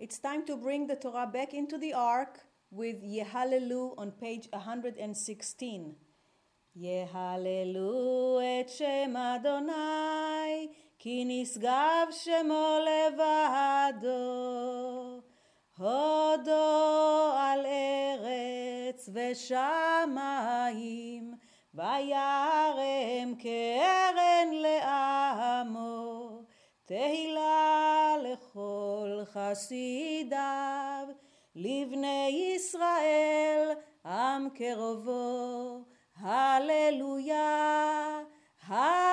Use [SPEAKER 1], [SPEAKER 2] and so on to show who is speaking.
[SPEAKER 1] It's time to bring the Torah back into the ark with Yehalelu on page 116. יהללו את שם אדוני, כי נשגב שמו לבדו. הודו על ארץ ושמיים, וירם קרן לעמו. תהילה לכל חסידיו, לבני ישראל עם קרובו. הללויה, הללויה.